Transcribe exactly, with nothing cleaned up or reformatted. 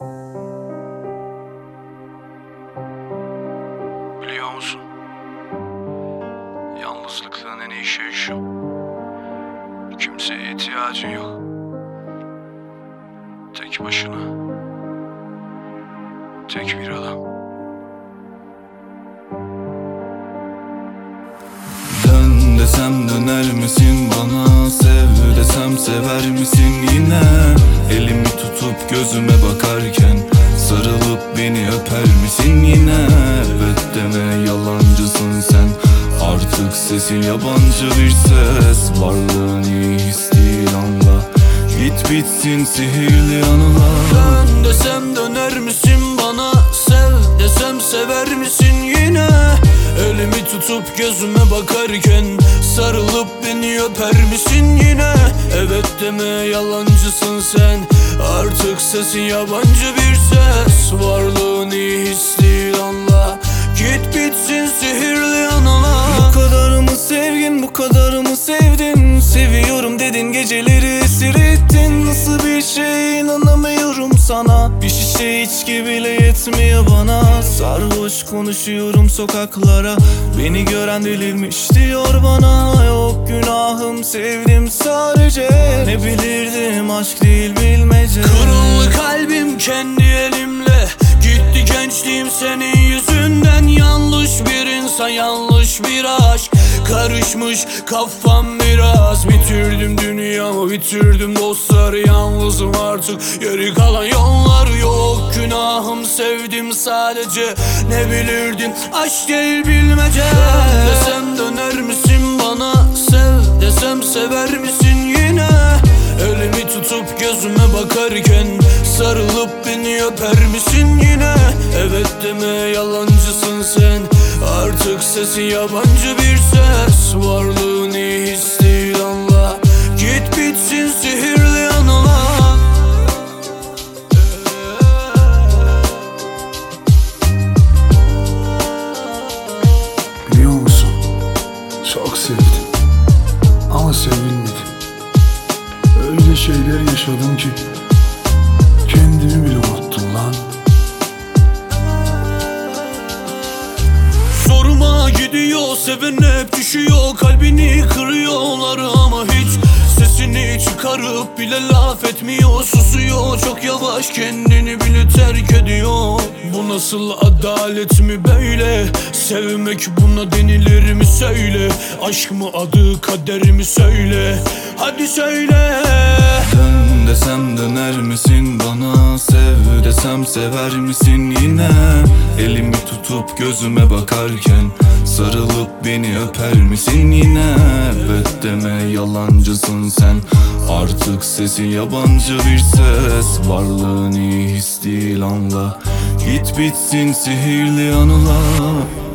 Biliyor musun? Yalnızlıkla en iyi şey şu: kimseye ihtiyacın yok. Tek başına. Tek bir adam. Dön desem döner misin bana? Sev desem sever misin yine? Elimi tutup gözüme bakarken sarılıp beni öper misin yine? Evet deme, yalancısın sen. Artık sesin yabancı bir ses. Varlığın iyi his değil, anla. Git bitsin sihirli anılar. Dön desem döner misin bana? Sev desem sever misin yine? Elimi tutup gözüme bakarken sarılıp beni öper misin yine? Evet deme, yalancısın sen. Artık sesin yabancı bir ses. Varlığın iyi his değil, anla. Git bitsin sihirli anılar. Bu kadar mı sevgin, bu kadar mı sevdin? Seviyorum dedin, geceleri esir ettin. Nasıl bir şey, inanamıyorum sana. Bir şişe içki bile yetmiyor bana. Sarhoş konuşuyorum sokaklara. Beni gören delirmiş diyor bana. Yok günahım, sevdim sadece. Ne bilirdim, aşk değil bilmece. Kırıldı kalbim kendi elimle. Gitti gençliğim senin yüzünden. Yanlış bir insan, yanlış bir aşk. Karışmış kafam biraz. Bitirdim dünyamı, bitirdim dostları. Yalnızım artık, geri kalan yollar yok. Günahım, sevdim sadece. Ne bilirdin, aşk değil bilmece. Dön desem döner misin bana? Sev desem sever misin yine? Elimi tutup gözüme bakarken sarılıp beni öper misin yine? Evet deme, yalancısın sen. Artık sesin yabancı bir ses. Varlığın iyi his değil, anla. Git bitsin sihirli anılar. Biliyor musun? Çok sevdim ama sevilmedim. Öyle şeyler yaşadım ki kendimi bile unuttum lan. Soruma gidiyor, seven hep düşüyor. Kalbini kırıyorlar ama hiç sesini çıkarıp bile laf etmiyor. Susuyor çok yavaş, kendini bile terk ediyor. Bu nasıl adalet mi böyle? Sevmek buna denilir mi söyle? Aşk mı adı, kader mi söyle? Hadi söyle. Dön desem döner misin bana? Sev desem sever misin yine? Elimi tutup gözüme bakarken sarılıp beni öper misin yine? Evet deme, yalancısın sen. Artık sesin yabancı bir ses. Varlığın iyi his değil, anla. Git bitsin sihirli anılar.